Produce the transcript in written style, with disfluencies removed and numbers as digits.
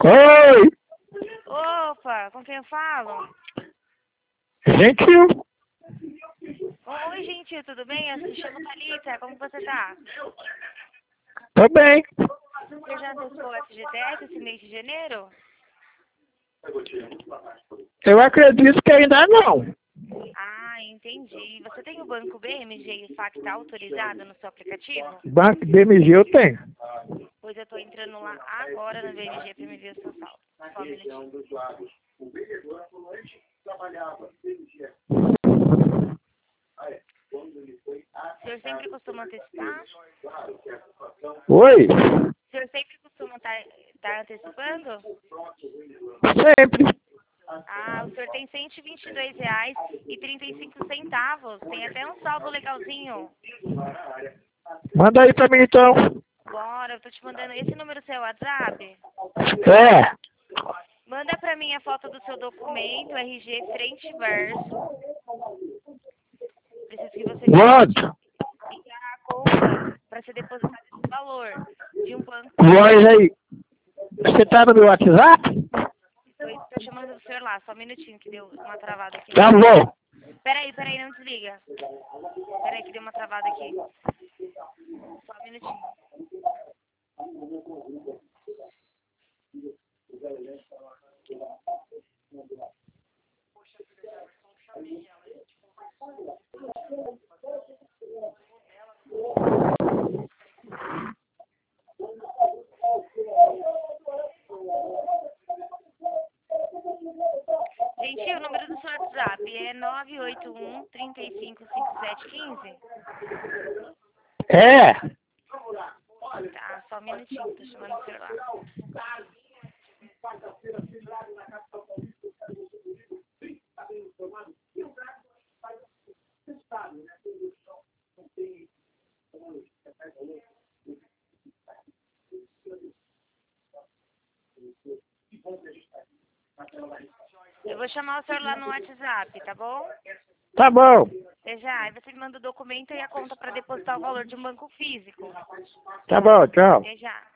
Oi, Opa, com quem eu falo? gentil. Oi, gentil, tudo bem? Eu me chamo Thalita, como você tá? Tô bem. Você já antecipou o FGTS esse mês de janeiro? Eu acredito que ainda não. Ah, entendi. Você tem o banco BMG e FAC tá autorizado no seu aplicativo? Banco BMG eu tenho. Pois eu tô entrando lá agora no BMG para me ver o seu saldo. Só um minutinho. O senhor sempre costuma antecipar? Oi, O senhor sempre costuma estar antecipando? sempre. Ah, o senhor tem R$ 122,35. Tem até um saldo legalzinho. Manda aí pra mim então. Bora, eu tô te mandando esse número seu WhatsApp. É, Manda pra mim a foto do seu documento, RG frente e verso. Preciso que você manda. e a conta para ser depositado esse valor de um banco. Voz aí. Você tá no meu WhatsApp? Tô chamando o senhor lá, só um minutinho que deu uma travada aqui. Tá bom. Peraí, não desliga. Peraí que deu uma travada aqui. Só um minutinho. Gente, o número do seu WhatsApp é 981-355715. É, Tá, só um minutinho, tô chamando o senhor lá. Eu vou chamar o senhor lá no WhatsApp, tá bom? tá bom. Até já. Aí você me manda o documento e a conta para depositar o valor de um banco físico. Tá bom, tchau. Até já.